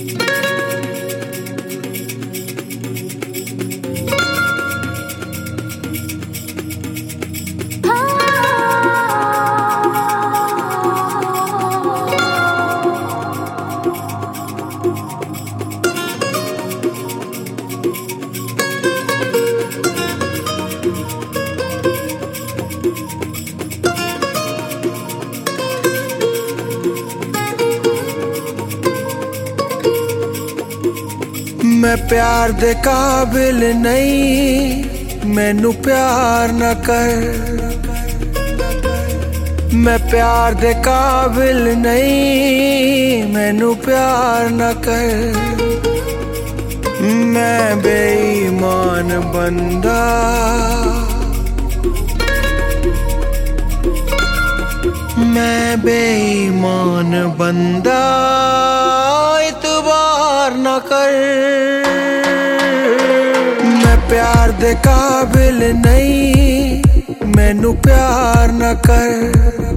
मैं प्यार दे काबिल नहीं, मैनू प्यार न कर। मैं प्यार दे काबिल नहीं, मैनू प्यार न कर। मैं बेईमान बंदा, मैं बेईमान बंदा, इतबार न कर। मैं प्यार दे काबिल नहीं, मैनू प्यार न कर।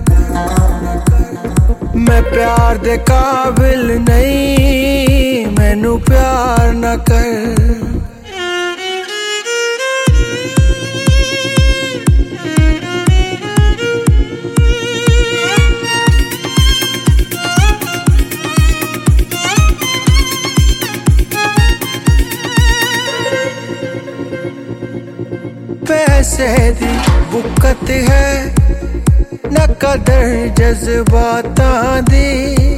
मैं प्यार दे काबिल नहीं, मैनू प्यार न कर। पैसे दी बुकत है न कदर जज्बातां दी,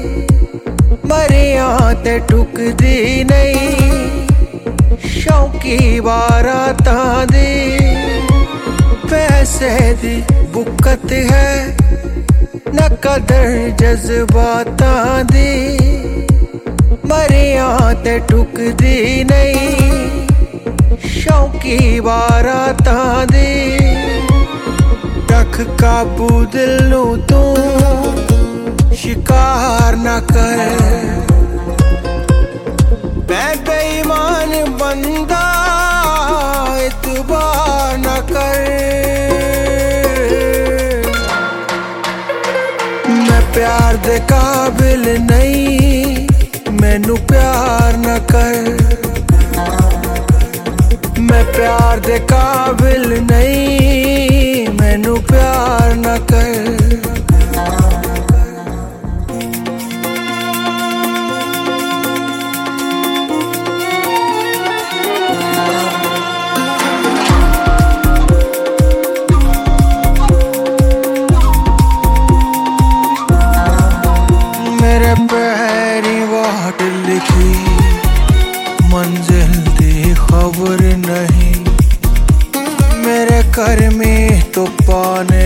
मरियां ते टुकदी नहीं शौकी बारातां दी। पैसे दी बुकत है न कदर जज्बातां दी, मरियां ते टुकदी नहीं शौकी बारातां दी। रख काबू दिल नू तू, शिकार न कर। मैं बेईमान बंदा, इतबार न कर। मैं प्यार दे काबिल नहीं, मैनू प्यार न कर। मैं प्यार दे काबिल नहीं, मैनू प्यार न कर। मेरे पैरी वाट लिखी मंजिल दी खबर नहीं, मेरे घर में तो पाने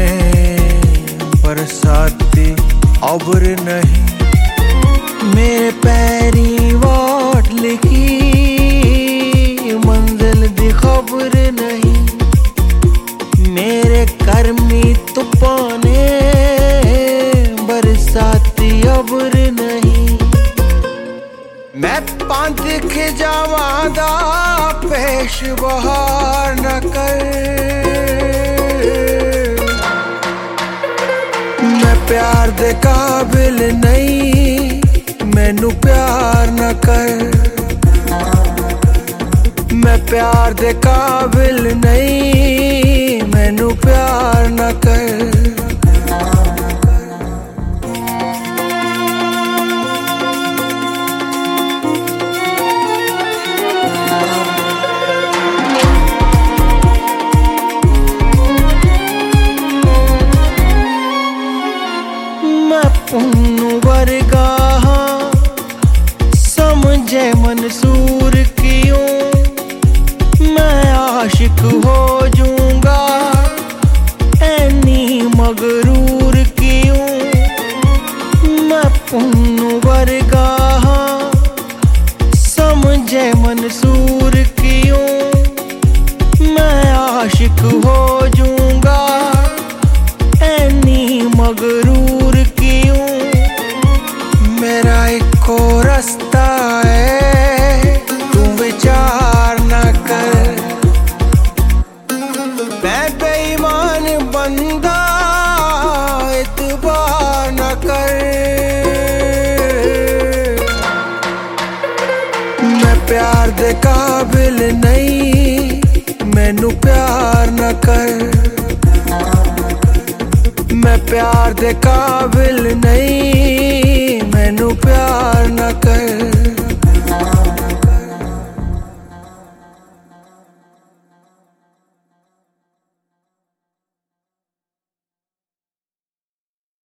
बरसाती अब्र नहीं। मेरे पैरी वाट लिखी मंजिल दी खबर नहीं, मेरे घर में तो पाने बरसाती अब्र नहीं। मैं पंथ खिजावादा पेश बहार न कर। मैं प्यार दे काबिल नहीं, मैनू प्यार न कर। मैं प्यार दे काबिल नहीं, मैनू प्यार न कर। पुन्नू वर्गा समझे मंसूर क्यों, मैं आशिक हो जाऊंगा ऐनी मगरूर क्यों। मैं पुन्नू वर्गा समझे मंसूर क्यों, मैं आशिक हो जाऊंगा ऐनी मगरूर क्यों। मेरा एको रास्ता है, तू विचार न कर। मैं बेईमान बंदा, इतबार न कर। प्यार दे काबिल नहीं, मैनू प्यार ना कर। मैं प्यार दे काबिल नहीं,